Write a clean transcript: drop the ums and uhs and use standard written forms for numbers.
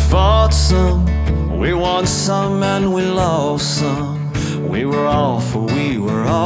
fought some, we won some, and we lost some. We were all for we were all